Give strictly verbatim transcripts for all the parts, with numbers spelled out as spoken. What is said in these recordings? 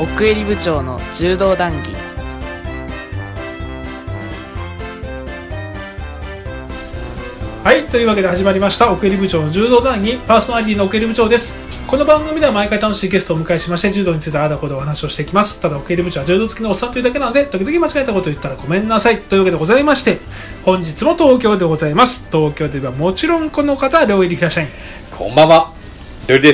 奥襟部長の柔道談義。 はい、というわけで始まりました奥襟部長の柔道談義。パーソナリティの奥襟部長です。この番組では毎回楽しいゲストをお迎えしまして、柔道についてあーだこーだお話をしていきます。ただ奥襟部長は柔道好きのおっさんというだけなので、時々間違えたことを言ったらごめんなさいというわけでございまして、本日も東京でございます。東京ではもちろんこの方、両襟平社員。 こんばんは、両襟です。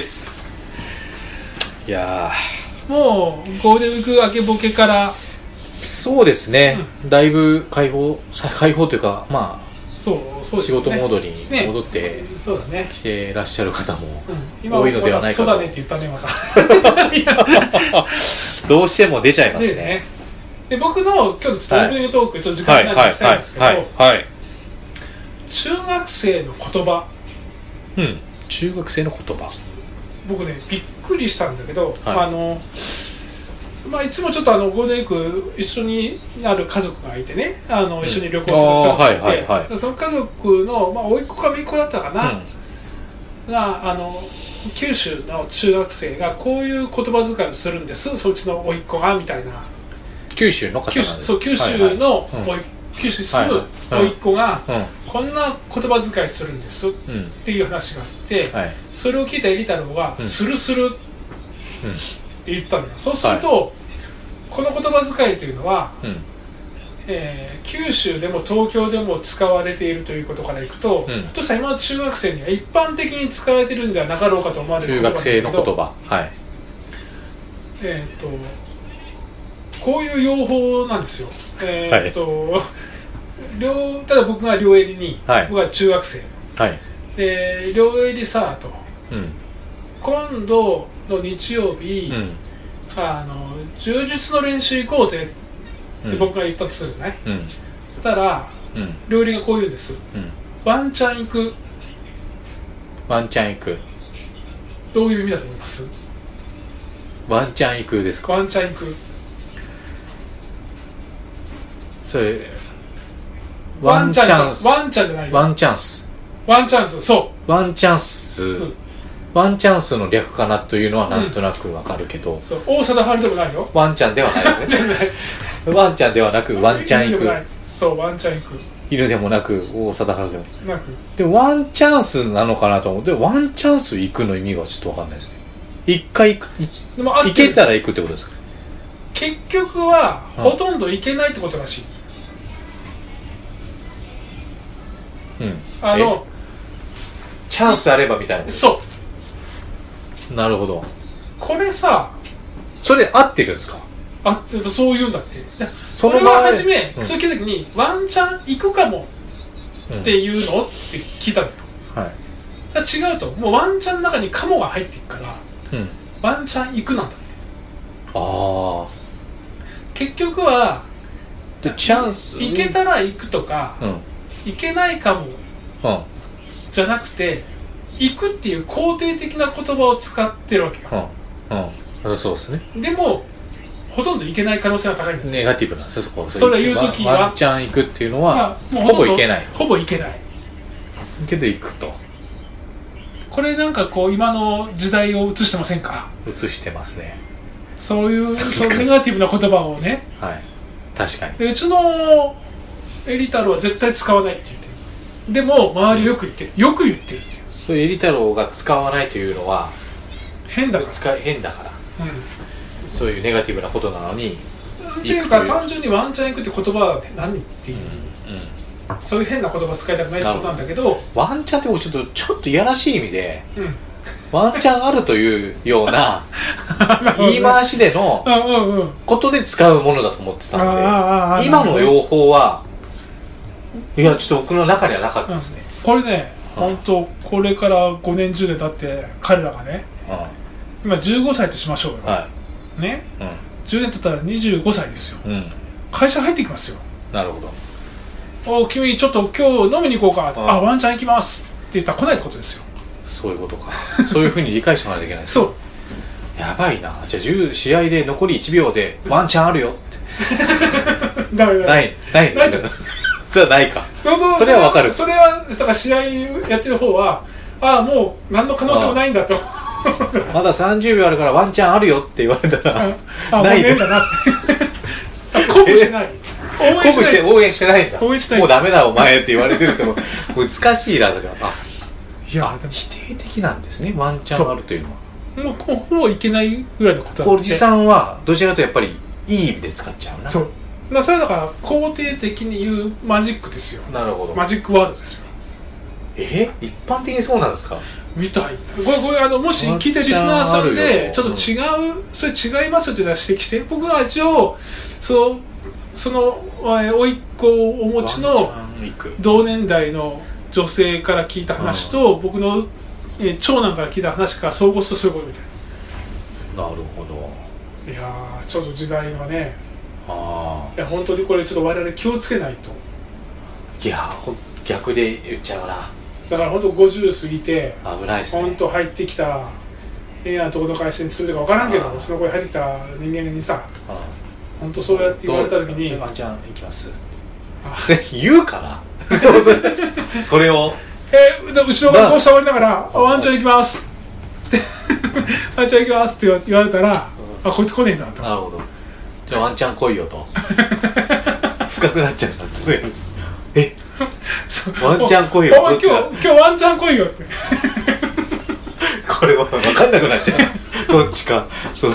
いやーもうゴールデンウィーク明けボケから、 そうですね、うん、だいぶ解放解放というか、まあそうそう、ね、 仕事モードに戻ってきてらっしゃる方も多いのではないかと、 そうだねって言ったねまたどうしても出ちゃいますね。 ねで僕の今日のちょっとオープニングトーク、ちょっと時間になってきたんですけど、 はいはいはいはい、 中学生の言葉、 うん、中学生の言葉、 僕ねびっくりしたんだけど、 はい、 あのまあ、いつもちょっとあのゴールデンウィーク一緒になる家族がいてね、あの一緒に旅行する家族がいて、はいはいはい、その家族の、まあ、甥っ子か姪っ子だったかな、うん、があの九州の中学生がこういう言葉遣いをするんです、そっちの甥っ子がみたいな。 九州の方なんです。 そう、九州の、はいはい、九州に住む甥っ子が、 うんうん、 こんな言葉遣いするんですっていう話があって、うん、それを聞いたエリ太郎が、うん、スルスルって言ったのよ。そうすると、はい、この言葉遣いというのは、うん、えー、九州でも東京でも使われているということからいくと、うん、としたら今の中学生には一般的に使われているんではなかろうかと思われる中学生の言葉、はい、 えー、とこういう用法なんですよ。えーとはい、両ただ僕が両襟に、はい、僕は中学生、はい、で両襟さと、うん、今度の日曜日、うん、あの柔術の練習行こうぜって僕が言ったとするね、うん、そしたら、うん、両襟がこう言うんです、うん、ワンチャン行く。 ワンチャン行く、 どういう意味だと思います？ ワンチャン行くですか？ ワンチャン行く、 それワンチャンス、ワンチャンじゃないよ、 ワンチャンス、 ワンチャンス、そうワンチャンス、ワンチャンスの略かなというのはなんとなくわかるけど、うん、 そう大貞治でもないよ、 ワンチャンではないですねワンチャンではなくワンチャン行く、 そうワンチャン行く、 犬でもなく大貞治でもなく、 でワンチャンスなのかなと思って、ワンチャンス行くの意味がちょっとわかんないですね。一回行く、でも行けたら行くってことですか？ 結局はほとんど行けないってことらしい。 うん、 あのチャンスあればみたいな。 そう、 なるほど。 これさ、 それ合ってるんですか？ 合ってるとそう言うんだって。 その俺は初め、 うん、 そう聞いた時にワンチャン行くかもっていうの、うん、って聞いたのよ、はい、だから違うと、もうワンチャンの中にカモが入っていくから、うん、ワンチャン行くなんだって。 ああ、 結局はでチャンス行けたら行くとか、うん、行けないかも、うん、じゃなくて行くっていう肯定的な言葉を使ってるわけよ、 うんうん、そうですね。 でもほとんど行けない可能性が高いんだって。 ネガティブなんですよ、そこ。 それを言うときはワンチャン行くっていうのは、まあ、ほぼ行けない、 ほぼ行けないけど行くと。 これなんかこう今の時代を映してませんか？ 映してますね。 そういうそのネガティブな言葉をねはい、確かに。 でうちのエリ太郎は絶対使わないって言ってる。でも周りよく言ってる、よく言ってるって。 そういうエリ太郎が使わないというのは変だから、 使い変だから、うん、そういうネガティブなことなのにっていうか、単純にワンチャン行くって言葉は何っていう、うんうん、そういう変な言葉使いたくないってことなんだけど、 ワンチャンってちょっとちょっといやらしい意味で、うん、ワンチャンあるというような言い回しでのことで使うものだと思ってたので、今の用法はいやちょっと僕の中にはなかったですね、 うん、これね、うん、本当これからごねんじゅうねん経って彼らがね、うん、今じゅうごさいとしましょうよ、はい、ね、うん、じゅうねん経ったらにじゅうごさいですよ、うん、会社入ってきますよ。 なるほど。 お君ちょっと今日飲みに行こうか、うん、あワンチャン行きますって言ったら来ないってことですよ。 そういうことかそういうふうに理解してもらわないといけないそうやばいな。じゃあじゅう試合で残りいちびょうでワンチャンあるよってダメだないないないそれはないか。それは分かる。 それはだから試合やってる方はああもう何の可能性もないんだとまださんじゅうびょうあるからワンチャンあるよって言われたらあないんだなって鼓舞してない応援して応援してないんだ応援してないもうダメだお前って言われてるっても難しいなだからあいや否定的なんですねワンチャンあるというのはもうほぼいけないぐらいのことなんでおじさんはどちらかとやっぱりいい意味で使っちゃうなそうだそれはだから肯定的に言うマジックですよなるほどマジックワードですよえ一般的にそうなんですかみたいこれこれあのもし聞いたリスナーさんでちょっと違う、うん、それ違いますっていうのは指摘して僕は一応そのその甥っ子をお持ちの同年代の女性から聞いた話と、うん、僕の、えー、長男から聞いた話から総合するとそういうことみたいななるほどいやーちょっと時代がねあいや本当にこれちょっと我々気をつけないといや逆で言っちゃうなだから本当ごじゅう過ぎて危ないですね本当入ってきたええなとこの会社にするか分からんけどその子に入ってきた人間にさ本当そうやって言われた時にワンちゃん行きます言うかなそれをえー、後ろからこう触りながらワンちゃん行きますワンちゃん行きますって言われたら、うん、あこいつ来ねえんだとなるほどじゃあワンちゃん来いよと深くなっちゃうなそれえワンちゃん来いよお前今日今日ワンちゃん来いよってこれは分かんなくなっちゃうどっちかそう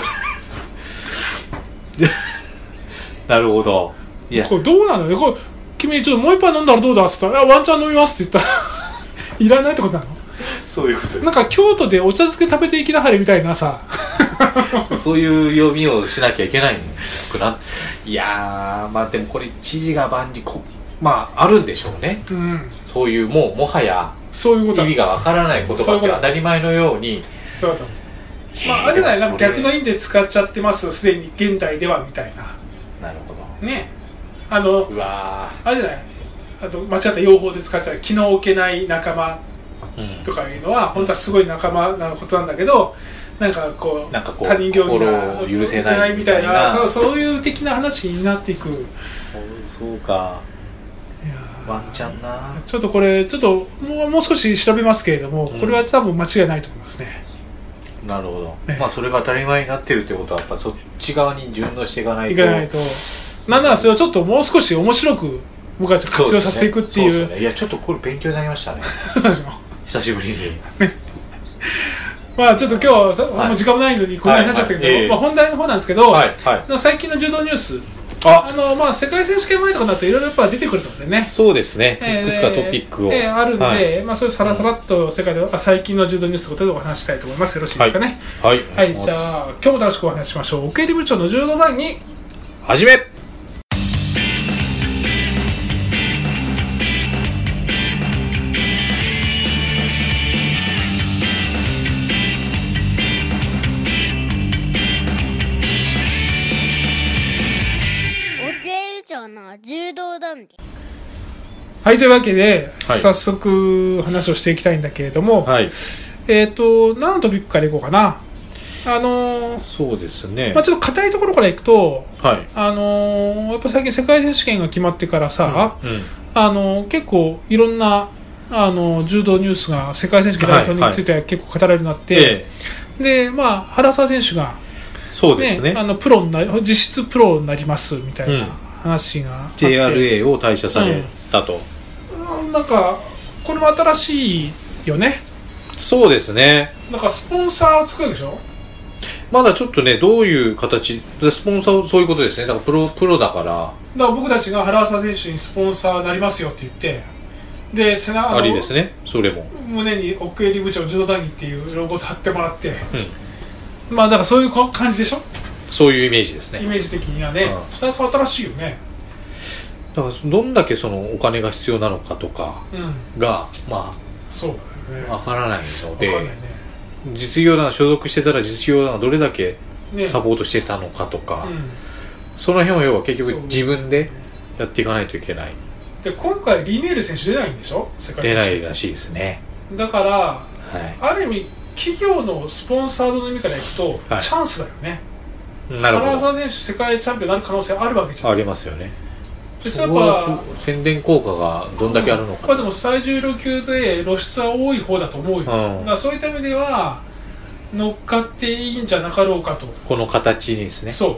なるほどいやこれどうなのよこれ君ちょっともう一杯飲んだらどうだって言ったらワンちゃん飲みますって言ったらいらないってことなのそういうことですなんか京都でお茶漬け食べていきなはれみたいなさそういう読みをしなきゃいけないのかないやーまあでもこれ知事が万事こまああるんでしょうね、うん、そういうもうもはやそういうこと意味がわからない言葉って当たり前のようにそうだと思うまああれじゃないなんか逆の意味で使っちゃってますすでに現代ではみたいななるほどねあのうわあれじゃないあと間違った用法で使っちゃう気の置けない仲間とかいうのは、うん、本当はすごい仲間なことなんだけどなんかこうなんかこう他人行儀が許せないみたいなそう、そういう的な話になっていくそうそうかいやワンチャンなちょっとこれちょっともう、もう少し調べますけれども、うん、これは多分間違いないと思いますねなるほど、ね、まあそれが当たり前になってるということはやっぱそっち側に順応していかないといかないとなんならそれをちょっともう少し面白く僕は活用させていくっていう、 そうですね、そうですね、 いやちょっとこれ勉強になりましたねそうでしょ久しぶりにまあちょっと今日は、はい、もう時間もないのにこんなに話しちゃったけど、はいはいえーまあ、本題の方なんですけど、はいはい、最近の柔道ニュースああの、まあ、世界選手権前とかになるといろいろやっぱ出てくるのでねそうですね、えー、いくつかトピックを、 えー、あるんで、はいまあ、それさらさらっと世界で、うん、最近の柔道ニュースということでお話したいと思います。よろしいですかね。 はい、 はいはい、じゃあ今日も楽しくお話ししましょう。奥襟部長の柔道談義始め。 柔道談義はいというわけで、はい、早速話をしていきたいんだけれども、はい、えっ、ー、と何のトピックからいこうかなあのー、 そうですね、 まあ、ちょっと硬いところからいくと、はい、あのー、やっぱ最近世界選手権が決まってからさ、うんうん、あのー、結構いろんなあの柔道ニュースが世界選手権代表については結構語られるようになって、はいはい、でまあ原沢選手が、ね、 そうですね、 あのプロにな実質プロになりますみたいな、うん話がジェイアールエー を退社されたと、 うん、なんかこれも新しいよねそうですねなんかスポンサーを作るでしょまだちょっとねどういう形でスポンサーをそういうことですねだからプロ、プロだからだから僕たちが原沢選手にスポンサーになりますよって言ってで背中ありですねそれも胸に奥襟部長柔道談義っていうロゴを貼ってもらって、うん、まあだからそういう感じでしょそういうイメージですねイメージ的にはね、うん、それは新しいよねだからどんだけそのお金が必要なのかとかが、うん、まあそうだよね分からないので、 ね、 実業団所属してたら実業団がどれだけサポートしてたのかとか、ねうん、その辺は要は結局自分でやっていかないといけないで今回リーネール選手出ないんでしょ世界選手出ないらしいですねだから、はい、ある意味企業のスポンサードの意味からいくと、はい、チャンスだよねなるほど原沢選手世界チャンピオンになる可能性あるわけじゃんありますよねでそれは宣伝効果がどんだけあるのか、 うんまあ、でも最重量級で露出は多い方だと思うよ、うん、だからそういった意味では乗っかっていいんじゃなかろうかと。 この形にですね。 そう、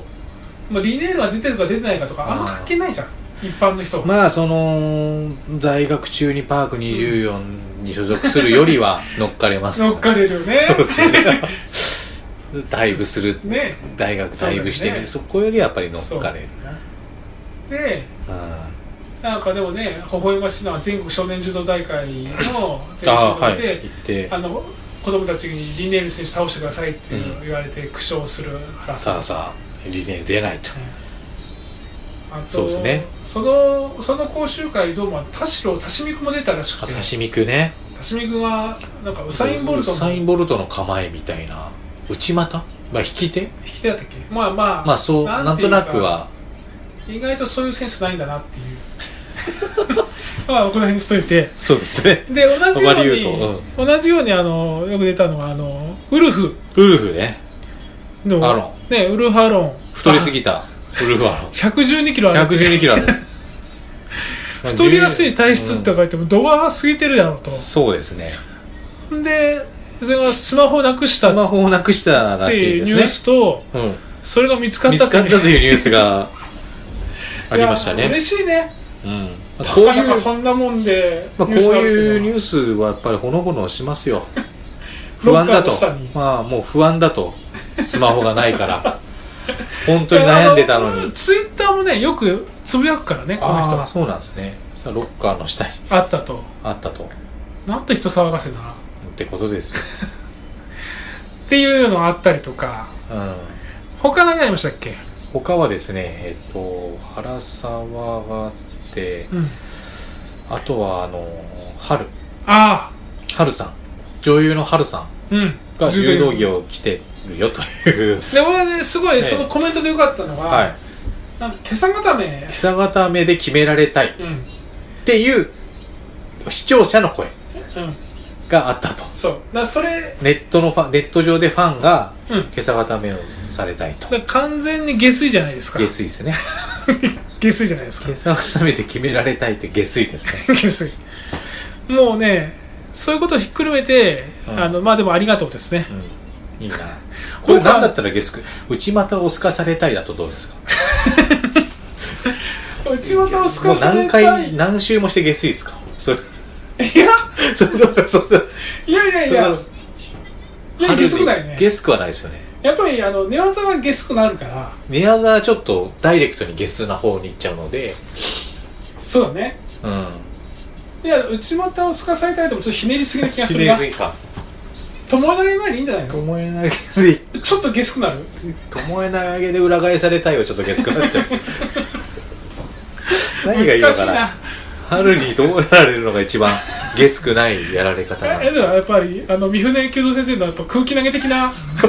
まあ、リネールが出てるか出てないかとかあんま関係ないじゃん、一般の人は。 まあその在学中にパークにじゅうよんに所属するよりは乗っかれます、 乗っかれるよね。 そうですねダイブする、 ね、 大学ダイブしてみて そ,、ね、そこよりやっぱり乗っかれるな。 で、うん、なんかでもね微笑ましいのは全国少年柔道大会の練習で行って、あの子供たちにリネール選手倒してくださいって言われて苦笑する原さん、うん、さあさあリネール出ないと、 うん、あとそうですね、 そのその講習会どうも田代田代君も出たらしくて、 田代君ね、 田代君はなんかウサイン・ボルトのウサイン・ボルトの構えみたいな内股、まあ、引き手引き手だったっけ。まあまあまあそうなんとなくは意外とそういうセンスないんだなっていうまあこの辺にしといて。 そうですね。 で同じように、 うん、 同じようにあのよく出たのはあのウルフウルフねのアロンねウルフアロン太りすぎたウルフアロンひゃくじゅうにキロあるひゃくじゅうにキロある太りやすい体質って書いても度が過ぎてるやろと、うん、 そうですね。 でそれがスマホをなくしたスマホをなくしたらしいですねっていうニュースと、 うん、 それが見つかったというニュースがありましたね。 嬉しいね、 うん、 こういうそんなもんで、 まあ、こういうニュースはやっぱりほのぼのしますよ不安だと、まあもう不安だとスマホがないから本当に悩んでたのにツイッターもねよくつぶやくからねこの人。 あそうなんですね。ロッカーの下にあったとあったとなんて人騒がせなってことですよっていうのがあったりとか、うん、他何ありましたっけ。 他はですねえっと原沢があって、うん、あとはあの春あ春さん女優の春さんが柔道着を着てるよというで俺ねすごいそのコメントでよかったのは、はい、なんか今朝固め今朝固めで決められたいっていう視聴者の声があったと、 うん、そうだそれネットのファンネット上でファンが今朝固めをされたいと、 だ完全に下水じゃないですか。 下水ですね下水じゃないですか。 今朝固めで決められたいって下水ですね下水もうねそういうことをひっくるめて、うん、あのまあでもありがとうですね、 うん、いいなこれ何だったらゲスク内股をすかされたいだとどうですか内股をすかされたいもう何回何周もして下水ですかそれいやそそいやいやいやいやゲスくないね。 ゲスくはないですよね。 やっぱりあの寝技はゲスくなるから寝技はちょっとダイレクトにゲスな方に行っちゃうのでそうだね。 うんいや内股をすかされたいともちょっとひねりすぎな気がするがひねりすぎかともえ投げぐらいでいいんじゃないの。 ともえ投げでちょっとゲスくなるともえ投げで裏返されたいはちょっとゲスくなっちゃう何がいいのかな。春にどうやられるのが一番ゲスくないやられ方なの。 えでもやっぱりあの三船久三先生のやっぱ空気投げ的な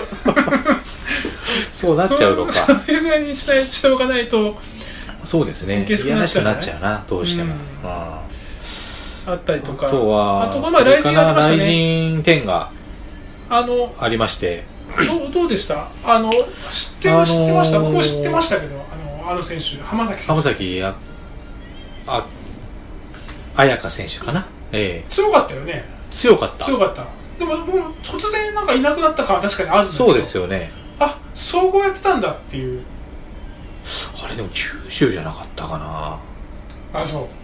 そうなっちゃうのか。 そういうぐらいにしないしておかないと。 そうですね。 ゲスくなっちゃう、 ななっちゃうなどうしても、うんあ, あったりとか。 あとはあとこの前雷神ありましたね。 雷神展があのありましてどうどうでした。あの知って、あのー、知ってました。僕も知ってましたけどあのあの選手浜崎選手浜崎ああ彩香選手かな、えー、強かったよね。 強かった強かった。でももう突然なんかいなくなった感は確かにあるんだけど。 そうですよね。 あ総合やってたんだっていう。 あれでも九州じゃなかったかな。 あ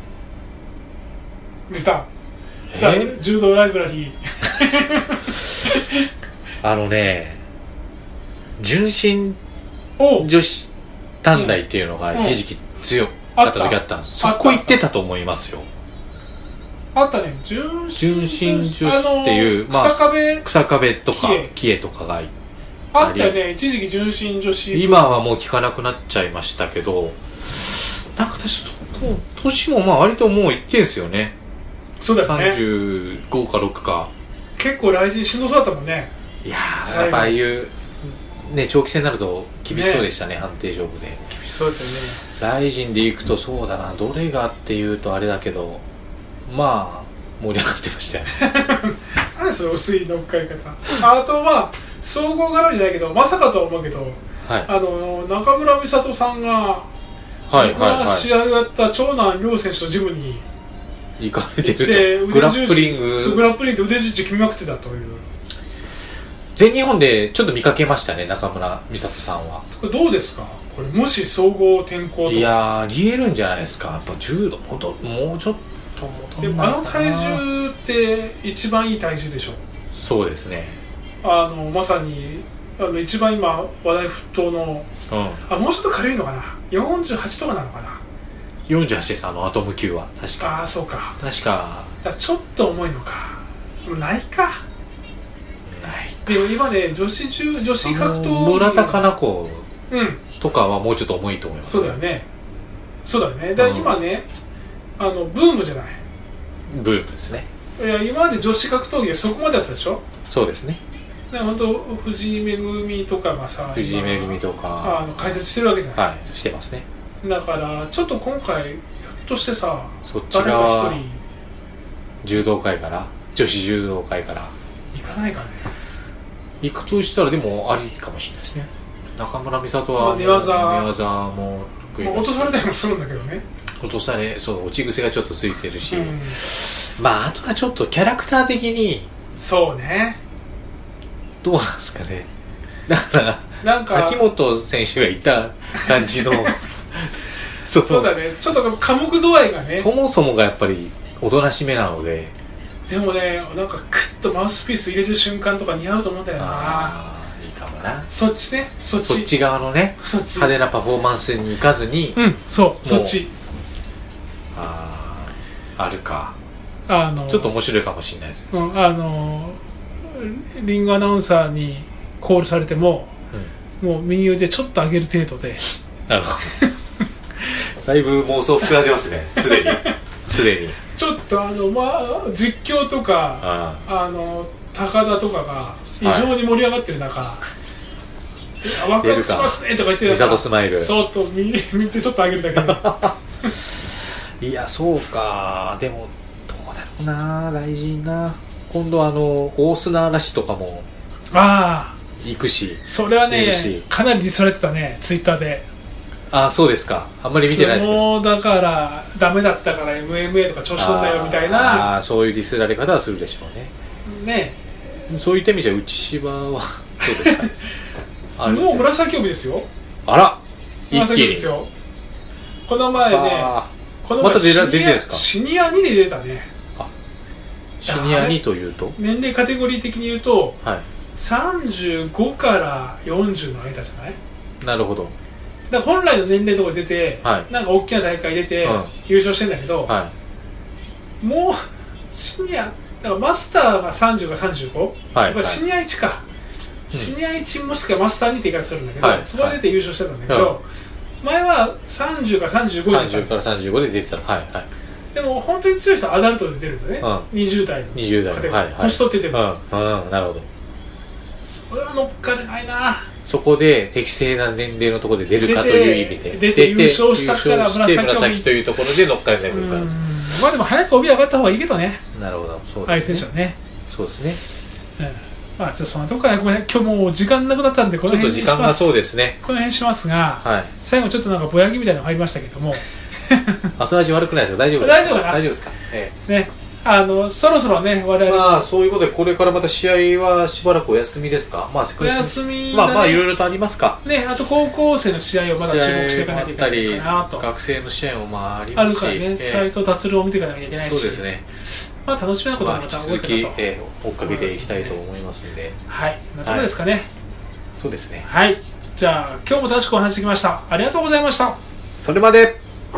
そう出た出た、えー、柔道ライブラリーあのね純真女子短大っていうのが一時期強かった時あったんです。そこ行ってたと思いますよ。 あったね。純真女子っていう、 まあ、草壁草壁とかキエとかがあったよね。一時期純真女子今はもう聞かなくなっちゃいましたけどなんか私年もまあ割ともういってんすよね。 そうだよね。 さんじゅうごかろくか結構雷神しんどそうだったもんね。 いやーやっぱああいうね長期戦になると厳しそうでしたね。判定勝負で厳しそうだったよね。 雷神で行くとそうだなどれがっていうとあれだけどまあ盛り上がってましたよ何その薄い乗っかり方。あとは総合絡みじゃないけどまさかとは思うけど、はい、あの中村美里さんが、はいはいはい、試合をやった長男亮選手とジムに行かれてるとグラップリンググラップリングで腕十字決めまくってたという。 全日本でちょっと見かけましたね、中村美里さんは。 これどうですか、これもし総合転向とか。 いやー、ありえるんじゃないですか。やっぱ柔道もどもうちょっと戻んないかな。でもあの体重って一番いい体重でしょ。 そうですね。 あのまさにあの一番今話題沸騰の、うん、あもうちょっと軽いのかな、よんじゅうはちとかなのかな。 よんじゅうはちです、あのアトム級は確か。 ああそうか、 確かだからちょっと重いのか。ないかないか。でも今ね、女子中女子格闘技村田佳菜子とかはもうちょっと重いと思います、 うん、そうだよね、そうだよね。だから今ね、うん、あのブームじゃない、 ブームですね。 いや今まで女子格闘技はそこまでだったでしょ。 そうですね。 本当藤井恵とかがさ、 藤井恵とかあの解説してるわけじゃない。 はい、してますね。 だからちょっと今回ひょっとしてさ、 そっち側誰か一人柔道界から女子柔道界から行かないかね。 行くとしたらでもありかもしれないですね。中村美里は、まあ、 寝技寝技も得意だし、まあ、落とされたりもするんだけどね。 落とされ、そう、落ち癖がちょっとついてるし、うん、まああとはちょっとキャラクター的にそうね、 どうなんですかね。だからなんか滝本選手がいた感じのそうそうだね、ちょっと寡黙度合いがね、 そもそもがやっぱりおとなしめなので。 でもね、なんかクッとマウスピース入れる瞬間とか似合うと思うんだよな。 あいいかもな。 そっちね、そっち、 そっち側のね、 そっち派手なパフォーマンスに行かずに、 うん、そうそっち。 ああるか。 あのちょっと面白いかもしれないですね、 うん、あのリングアナウンサーにコールされても、うん、もう右腕ちょっと上げる程度で。 なるほど。だいぶ妄想膨らんでますね、すでに。すでにちょっとあの、まあ、実況とか あ, あの高田とかが非常に盛り上がってる中、はい、ワクワクしますねとか言ってる美里スマイルそうと右手ちょっと上げるだけでいやそうか。でもどうだろうな、雷神な。今度あの大砂嵐とかもあ行くし、 それはねかなりディスられてたね、ツイッターで。 ああそうですか。あんまり見てないですけど、 相撲だからダメだったから エムエムエー とか調子乗んだよみたいな、 ああそういうディスられ方はするでしょうね。 ねえ、そういった意味じゃ内芝はどうですかね。 もう紫帯ですよ。 あら一気に紫帯ですよ。この前ね、この前また出てるんですか。 シニアにで出たね。 あシニアにというと年齢カテゴリー的に言うと、 はい、 さんじゅうごからよんじゅうの間じゃない。 なるほど。 だから本来の年齢のところ出て、はい、なんか大きな大会出て、うん、優勝してんだけど、はい、もうシニアだからマスターがさんじゅうかさんじゅうご、はい、シニアいちか、はい、シニアいちもしくはマスターにって言い方するんだけど、はい、そこで出て優勝してたんだけど、はい、前はさんじゅうからさんじゅうごでさんじゅうからさんじゅうごで出てた、はいはい、 でも本当に強い人はアダルトで出るんだね、うん、にじゅう代のにじゅう代の、はいはい、 年取ってても、 うんうん、なるほど。 それは乗っかれないな。 そこで適正な年齢のところで出るかという意味で出て優勝したから紫, 紫というところで乗っかれない部分から。 まあでも早く帯上がった方がいいけどね。 なるほど、そうですね。 相手選手はね。 そうですね、 うん、まあちょっとそのとこからごめん、今日もう時間なくなったんでこの辺にします。 ちょっと時間がそうですね、 この辺しますが、はい、最後ちょっとなんかぼやきみたいなの入りましたけども後味悪くないですか。大丈夫ですか。 大丈夫かな。 大丈夫ですか、ええ、ね、 あのそろそろね我々 まあそういうことでこれからまた試合はしばらくお休みですか。まあお休み、ね、 まあまあいろいろとありますかね。あと高校生の試合をまだ注目していかなきゃいけないかなと。 学生の試合もまあありますし、 あるからね、斎藤達を見ていかなきゃいけないし、 そうですね、 まあ楽しみなことはまた動いてると、まあ、引き続き、えー、追っかけていきたいと思いますんで、 はい、なところですかね、はい、 そうですね。 はい、じゃあ今日も楽しくお話してきました。ありがとうございました。 それまで。